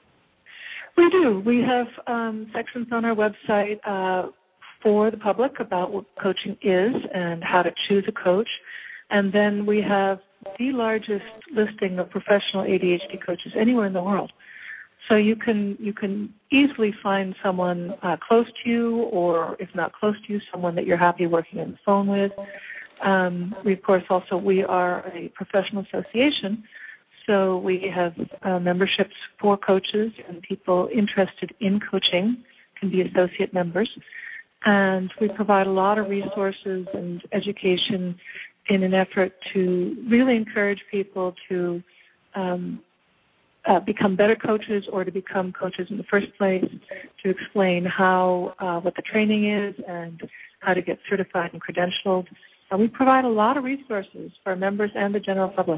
We do. We have um, sections on our website uh, for the public about what coaching is and how to choose a coach. And then we have the largest listing of professional A D H D coaches anywhere in the world. So you can you can easily find someone uh, close to you, or if not close to you, someone that you're happy working on the phone with. Um, we, of course, also, we are a professional association, so we have uh, memberships for coaches, and people interested in coaching can be associate members. And we provide a lot of resources and education in an effort to really encourage people to um, uh, become better coaches, or to become coaches in the first place, to explain how uh, what the training is and how to get certified and credentialed. And we provide a lot of resources for our members and the general public.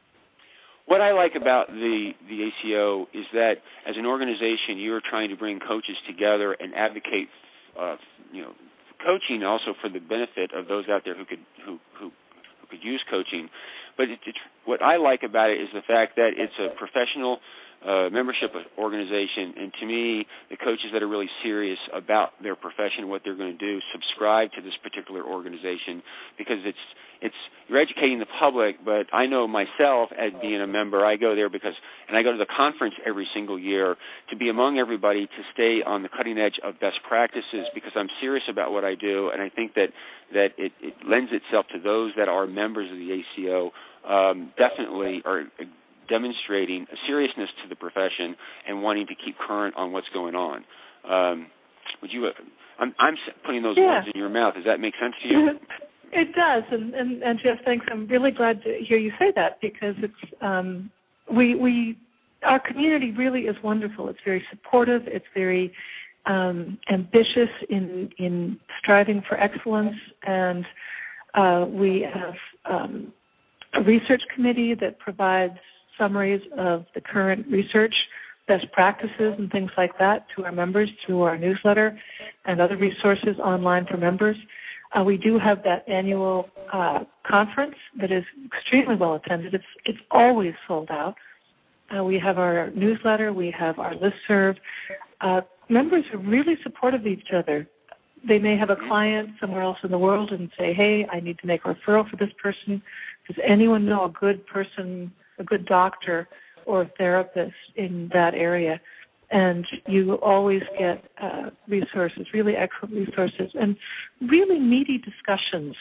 What I like about the, the A C O is that as an organization, you're trying to bring coaches together and advocate, uh, you know, coaching also for the benefit of those out there who could who who, who could use coaching. But it, it, what I like about it is the fact that it's a professional Uh, membership organization, and to me, the coaches that are really serious about their profession, what they're going to do, subscribe to this particular organization, because it's it's you're educating the public. But I know myself, as being a member, I go there because, and I go to the conference every single year to be among everybody, to stay on the cutting edge of best practices, because I'm serious about what I do, and I think that that it, it lends itself to those that are members of the A C O um, definitely are demonstrating a seriousness to the profession and wanting to keep current on what's going on. Um, would you? Uh, I'm, I'm putting those yeah. words in your mouth. Does that make sense to you? It does, and, and, and Jeff, thanks. I'm really glad to hear you say that, because it's um, we we our community really is wonderful. It's very supportive. It's very um, ambitious in in striving for excellence, and uh, we have um, a research committee that provides summaries of the current research, best practices, and things like that to our members through our newsletter and other resources online for members. Uh, we do have that annual uh, conference that is extremely well attended. It's it's always sold out. Uh, we have our newsletter. We have our listserv. Uh, members are really supportive of each other. They may have a client somewhere else in the world and say, hey, I need to make a referral for this person. Does anyone know a good person, a good doctor or a therapist in that area? And you always get uh, resources, really excellent resources, and really meaty discussions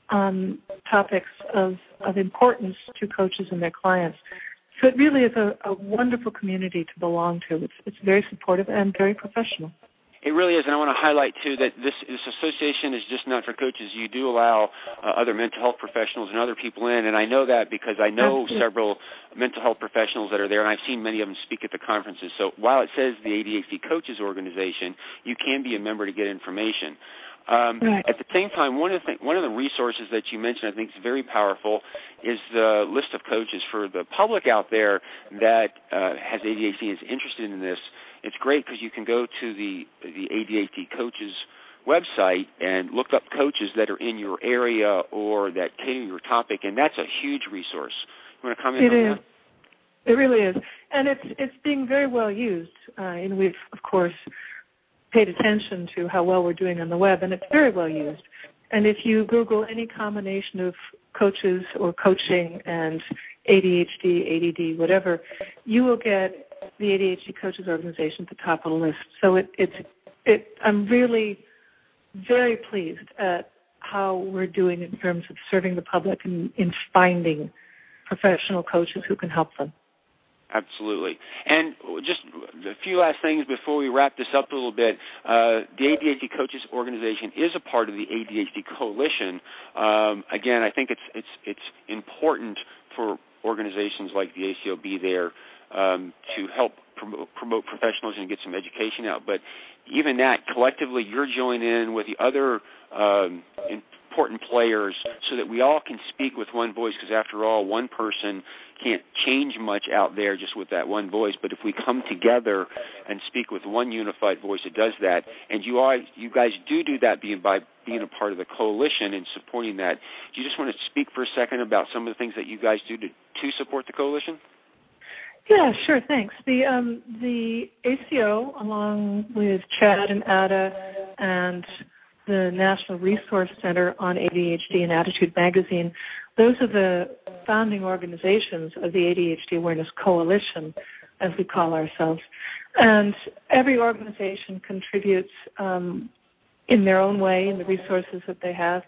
on topics of, of importance to coaches and their clients. So it really is a, a wonderful community to belong to. It's, it's very supportive and very professional. It really is, and I want to highlight, too, that this, this association is just not for coaches. You do allow uh, other mental health professionals and other people in, and I know that because I know Absolutely. several mental health professionals that are there, and I've seen many of them speak at the conferences. So while it says the A D H D Coaches Organization, you can be a member to get information. Um, right. At the same time, one of the th- one of the resources that you mentioned, I think, is very powerful, is the list of coaches for the public out there that uh, has A D H D and is interested in this. It's great because you can go to the the A D H D Coaches website and look up coaches that are in your area or that cater your topic, and that's a huge resource. You want to comment it on is. that? It really is, and it's it's being very well used. Uh, and we've, of course, paid attention to how well we're doing on the web, and it's very well used. And if you Google any combination of coaches or coaching and A D H D, A D D, whatever, you will get the A D H D Coaches Organization at the top of the list. So it, it's, it, I'm really very pleased at how we're doing in terms of serving the public and in finding professional coaches who can help them. Absolutely. And just a few last things before we wrap this up a little bit. Uh, the A D H D Coaches Organization is a part of the A D H D Coalition. Um, again, I think it's it's it's important for organizations like the A C O be there um, to help promote, promote professionals and get some education out. But even that, collectively, you're joining in with the other um, important players so that we all can speak with one voice, because after all, one person can't change much out there just with that one voice. But if we come together and speak with one unified voice, it does that. And you are, you guys do do that being by being a part of the coalition and supporting that. Do you just want to speak for a second about some of the things that you guys do to, to support the coalition? Yeah, sure, thanks. The um, the A C O, along with Chad and Ada and the National Resource Center on A D H D and Attitude Magazine, those are the founding organizations of the A D H D Awareness Coalition, as we call ourselves. And every organization contributes um, in their own way, in the resources that they have.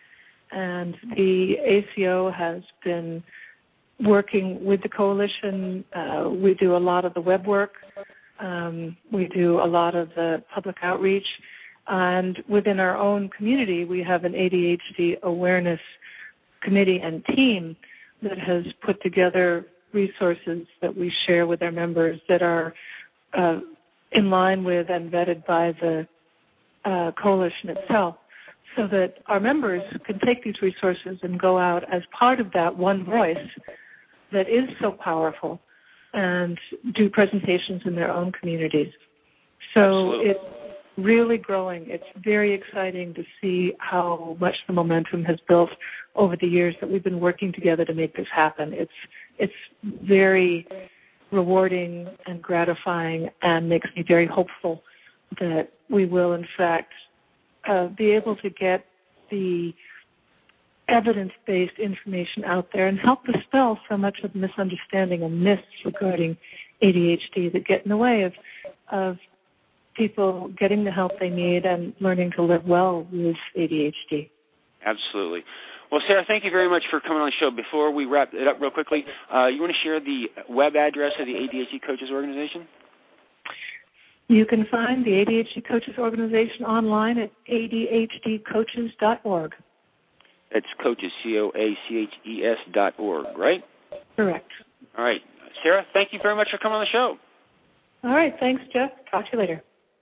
And the A C O has been working with the coalition. Uh, we do a lot of the web work. Um, we do a lot of the public outreach. And within our own community, we have an A D H D awareness committee and team that has put together resources that we share with our members that are uh, in line with and vetted by the uh, coalition itself, so that our members can take these resources and go out as part of that one voice that is so powerful and do presentations in their own communities. So Absolutely. It's really growing. It's very exciting to see how much the momentum has built over the years that we've been working together to make this happen. It's it's very rewarding and gratifying and makes me very hopeful that we will, in fact, uh, be able to get the evidence-based information out there and help dispel so much of misunderstanding and myths regarding A D H D that get in the way of of people getting the help they need and learning to live well with A D H D. Absolutely. Well, Sarah, thank you very much for coming on the show. Before we wrap it up real quickly, uh, you want to share the web address of the A D H D Coaches Organization? You can find the A D H D Coaches Organization online at A D H D coaches dot org. That's coaches, C O A C H E S dot org, right? Correct. All right. Sarah, thank you very much for coming on the show. All right. Thanks, Jeff. Talk to you later.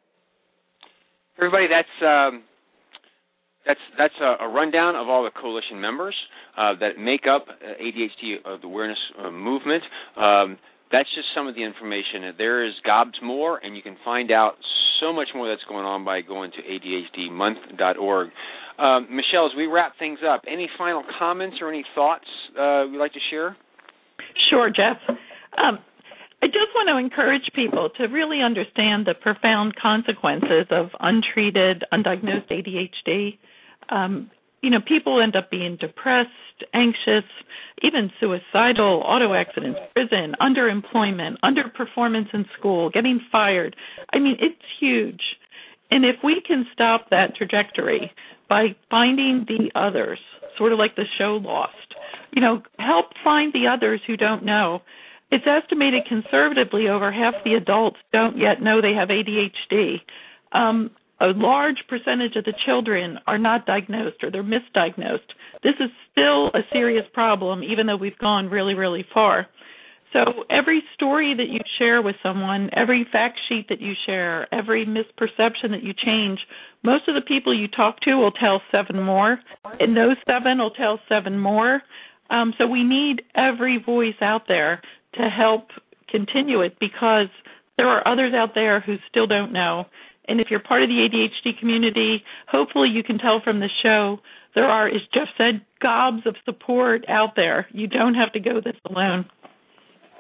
Everybody, that's um, that's that's a, a rundown of all the coalition members uh, that make up uh, A D H D uh, the awareness uh, movement. Um, that's just some of the information. There is gobs more, and you can find out so much more that's going on by going to A D H D month dot org. Um, Michelle, as we wrap things up, any final comments or any thoughts uh, you'd like to share? Sure, Jeff. Um, I just want to encourage people to really understand the profound consequences of untreated, undiagnosed A D H D. Um, you know, people end up being depressed, anxious, even suicidal, auto accidents, prison, underemployment, underperformance in school, getting fired. I mean, it's huge. And if we can stop that trajectory by finding the others, sort of like the show Lost, you know, help find the others who don't know. It's estimated conservatively over half the adults don't yet know they have A D H D. Um, a large percentage of the children are not diagnosed or they're misdiagnosed. This is still a serious problem, even though we've gone really, really far. So every story that you share with someone, every fact sheet that you share, every misperception that you change, most of the people you talk to will tell seven more, and those seven will tell seven more. Um, so we need every voice out there to help continue it, because there are others out there who still don't know. And if you're part of the A D H D community, hopefully you can tell from the show there are, as Jeff said, gobs of support out there. You don't have to go this alone.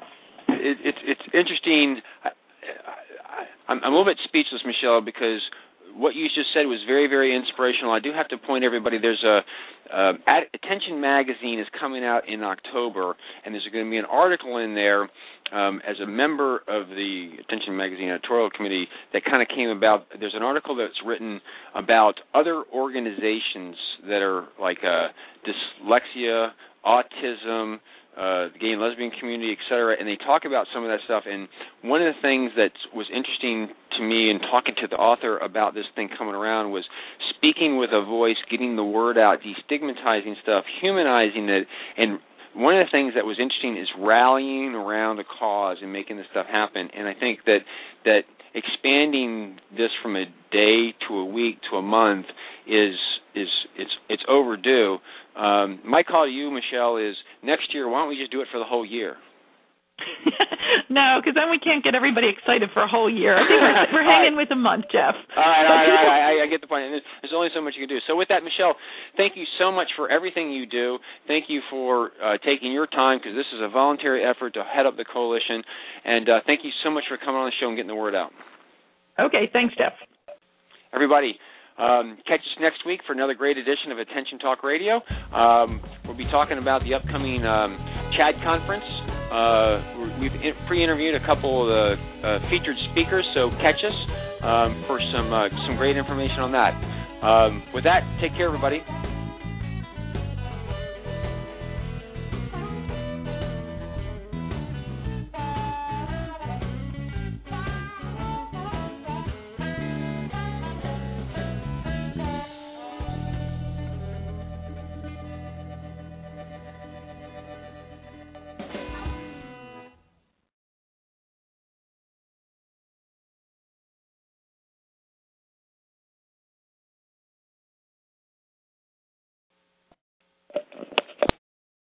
It, it's it's interesting. I, I, I'm, I'm a little bit speechless, Michelle, because what you just said was very, very inspirational. I do have to point everybody, there's a uh, Attention Magazine is coming out in October, and there's going to be an article in there um, as a member of the Attention Magazine editorial committee that kind of came about. There's an article that's written about other organizations that are like uh, dyslexia, autism, Uh, the gay and lesbian community, et cetera, and they talk about some of that stuff. And one of the things that was interesting to me in talking to the author about this thing coming around was speaking with a voice, getting the word out, destigmatizing stuff, humanizing it. And one of the things that was interesting is rallying around a cause and making this stuff happen. And I think that that expanding this from a day to a week to a month is is it's it's overdue. Um, my call to you, Michelle, is next year, why don't we just do it for the whole year? No, because then we can't get everybody excited for a whole year. I think we're, we're hanging right with a month, Jeff. All right, all right, all right. I, I get the point. There's, there's only so much you can do. So with that, Michelle, thank you so much for everything you do. Thank you for uh, taking your time, because this is a voluntary effort to head up the coalition. And uh, thank you so much for coming on the show and getting the word out. Okay, thanks, Jeff. Everybody, Um, catch us next week for another great edition of Attention Talk Radio. Um, we'll be talking about the upcoming um, CHAD conference. Uh, we've pre-interviewed a couple of the uh, featured speakers, so catch us um, for some uh, some great information on that. Um, with that, take care, everybody.